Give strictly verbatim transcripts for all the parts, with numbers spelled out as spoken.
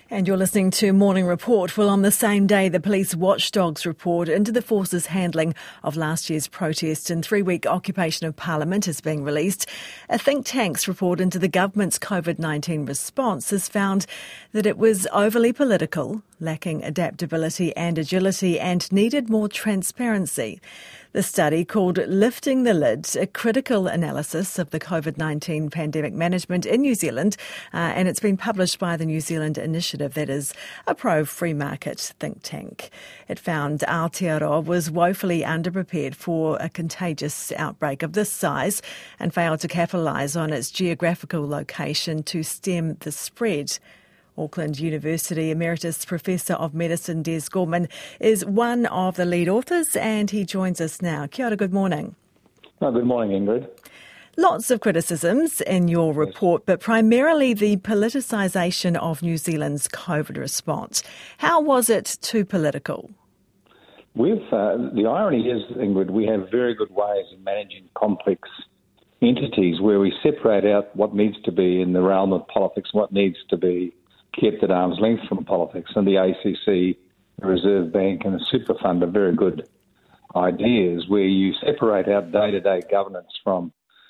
And you're listening to Morning Report. Well, on the same day, the police watchdogs report into the force's handling of last year's protest and three-week occupation of Parliament is being released. A think tank's report into the government's COVID nineteen response has found that it was overly political, lacking adaptability and agility, and needed more transparency. The study, called Lifting the Lid, a critical analysis of the COVID nineteen pandemic management in New Zealand, uh, and it's been published by the New Zealand Initiative, that is a pro-free market think tank. It found Aotearoa was woefully underprepared for a contagious outbreak of this size and failed to capitalise on its geographical location to stem the spread. Auckland University Emeritus Professor of Medicine Des Gorman is one of the lead authors, and he joins us now. Kia ora, good morning. Oh, good morning, Ingrid. Lots of criticisms in your report, but primarily the politicisation of New Zealand's COVID response. How was it too political? We've, uh, the irony is, Ingrid, we have very good ways of managing complex entities where we separate out what needs to be in the realm of politics, what needs to be kept at arm's length from politics. And the A C C, the Reserve Bank and the Super Fund are very good ideas where you separate out day-to-day governance from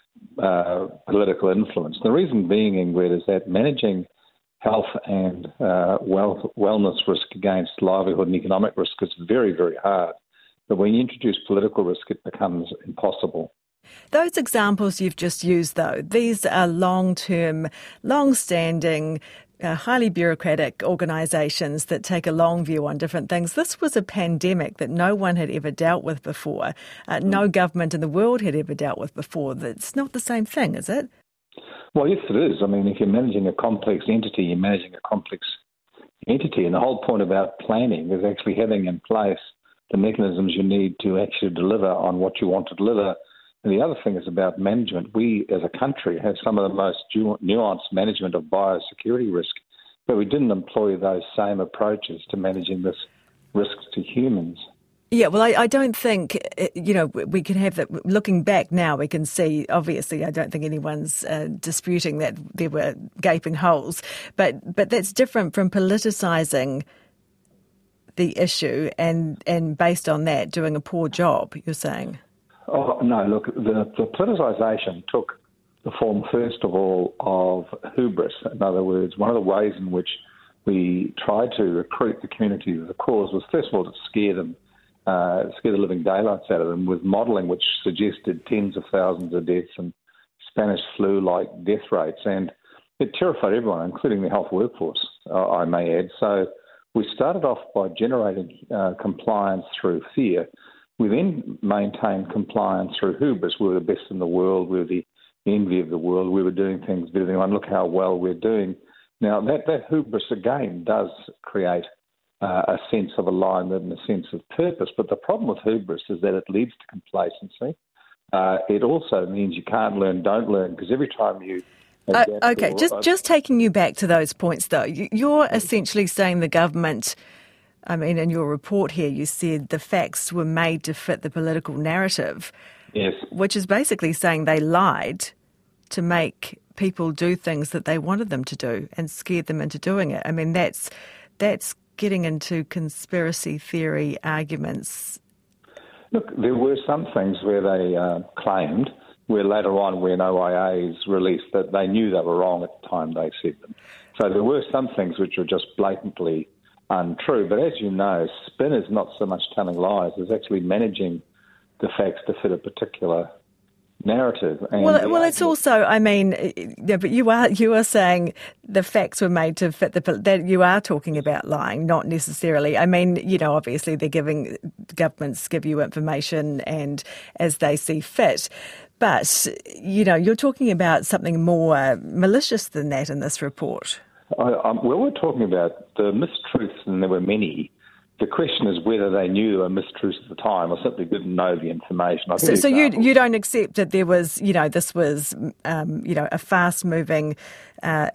uh, political influence. The reason being, Ingrid, is that managing health and uh, wealth, wellness risk against livelihood and economic risk is very, very hard. But when you introduce political risk, it becomes impossible. Those examples you've just used, though, these are long-term, long-standing, Uh, highly bureaucratic organisations that take a long view on different things. This was a pandemic that no one had ever dealt with before. Uh, no government in the world had ever dealt with before. That's not the same thing, is it? Well, yes, it is. I mean, if you're managing a complex entity, you're managing a complex entity. And the whole point about planning is actually having in place the mechanisms you need to actually deliver on what you want to deliver. And the other thing is about management. We, as a country, have some of the most nuanced management of biosecurity risk, but we didn't employ those same approaches to managing this risk to humans. Yeah, well, I, I don't think, you know, we can have that. Looking back now, we can see, obviously, I don't think anyone's uh, disputing that there were gaping holes, but but that's different from politicising the issue and, and based on that, doing a poor job, you're saying? Oh, no, look, the, the politicisation took the form, first of all, of hubris. In other words, one of the ways in which we tried to recruit the community to the cause was, first of all, to scare them, uh, scare the living daylights out of them with modelling which suggested tens of thousands of deaths and Spanish flu-like death rates. And it terrified everyone, including the health workforce, uh, I may add. So we started off by generating uh, compliance through fear. We then maintained compliance through hubris. We were the best in the world. We were the envy of the world. We were doing things better than anyone. Look how well we're doing. Now, that, that hubris, again, does create uh, a sense of alignment and a sense of purpose. But the problem with hubris is that it leads to complacency. Uh, it also means you can't learn, don't learn, because every time you... Uh, okay, just, just taking you back to those points, though, you're essentially saying the government... I mean, in your report here, you said the facts were made to fit the political narrative. Yes. Which is basically saying they lied to make people do things that they wanted them to do and scared them into doing it. I mean, that's that's getting into conspiracy theory arguments. Look, there were some things where they uh, claimed, where later on when O I As released that they knew they were wrong at the time they said them. So there were some things which were just blatantly untrue. But as you know, spin is not so much telling lies, it's actually managing the facts to fit a particular narrative. And well, well, it's also, I mean, yeah, but you are you are saying the facts were made to fit the, that you are talking about lying, not necessarily. I mean, you know, obviously they're giving, governments give you information and as they see fit. But, you know, you're talking about something more malicious than that in this report. I, um, well, we're talking about the mistruths, and there were many. The question is whether they knew there were mistruths at the time or simply didn't know the information. So, so you you don't accept that there was, you know, this was, um, you know, a fast-moving uh,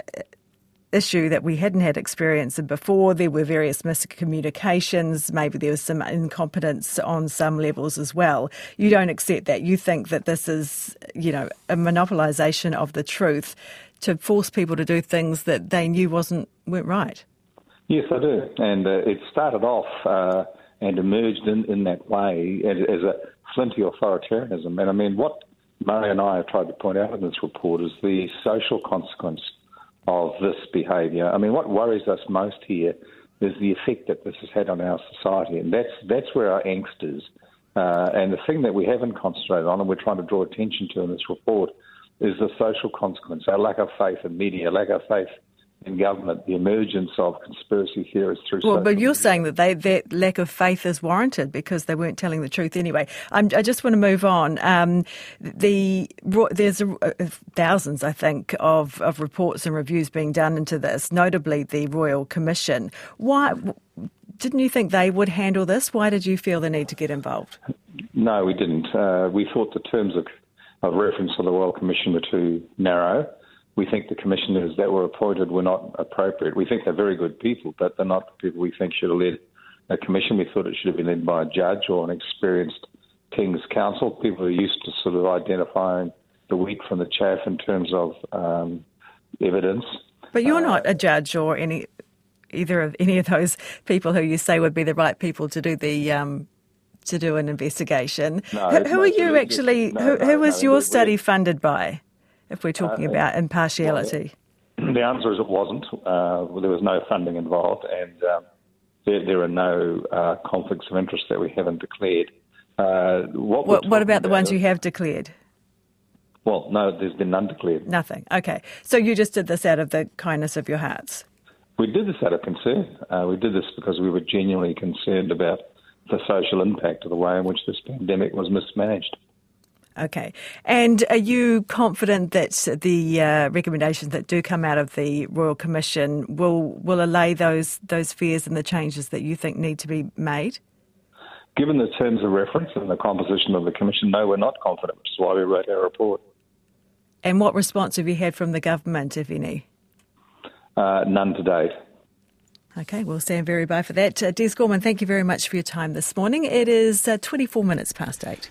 issue that we hadn't had experience in before. There were various miscommunications. Maybe there was some incompetence on some levels as well. You don't accept that. You think that this is, you know, a monopolisation of the truth to force people to do things that they knew wasn't weren't right. Yes, I do. And uh, it started off uh, and emerged in, in that way as, as a flinty authoritarianism. And I mean, what Murray and I have tried to point out in this report is the social consequence of this behaviour. I mean, what worries us most here is the effect that this has had on our society, and that's that's where our angst is. Uh, and the thing that we haven't concentrated on, and we're trying to draw attention to in this report, is the social consequence, our lack of faith in media, lack of faith in government, the emergence of conspiracy theorists through Well, social but you're media. saying that they, that lack of faith is warranted because they weren't telling the truth anyway. I'm, I just want to move on. Um, the There's a, uh, thousands, I think, of, of reports and reviews being done into this, notably the Royal Commission. Why didn't you think they would handle this? Why did you feel the need to get involved? No, we didn't. Uh, we thought the terms of, of reference for the Royal Commission were too narrow. We think the commissioners that were appointed were not appropriate. We think they're very good people, but they're not the people we think should have led a commission. We thought it should have been led by a judge or an experienced King's Counsel, people who are used to sort of identifying the wheat from the chaff in terms of um, evidence. But you're uh, not a judge or any either of any of those people who you say would be the right people to do the um, to do an investigation. No, who who no, are you so actually? no, who, no, who was no, your we- study we- funded by? If we're talking Uh, about impartiality. Well, the answer is it wasn't. Uh, well, there was no funding involved, and um, there, there are no uh, conflicts of interest that we haven't declared. Uh, what we're What, what about talking the ones is- you have declared? Well, no, there's been none declared. Nothing. Okay. So you just did this out of the kindness of your hearts. We did this out of concern. Uh, we did this because we were genuinely concerned about the social impact of the way in which this pandemic was mismanaged. Okay. And are you confident that the uh, recommendations that do come out of the Royal Commission will will allay those those fears and the changes that you think need to be made? Given the terms of reference and the composition of the Commission, no, we're not confident, which is why we wrote our report. And what response have you had from the government, if any? Uh, none to date. Okay, we'll stand very by for that. Uh, Des Gorman, thank you very much for your time this morning. It is uh, twenty-four minutes past eight.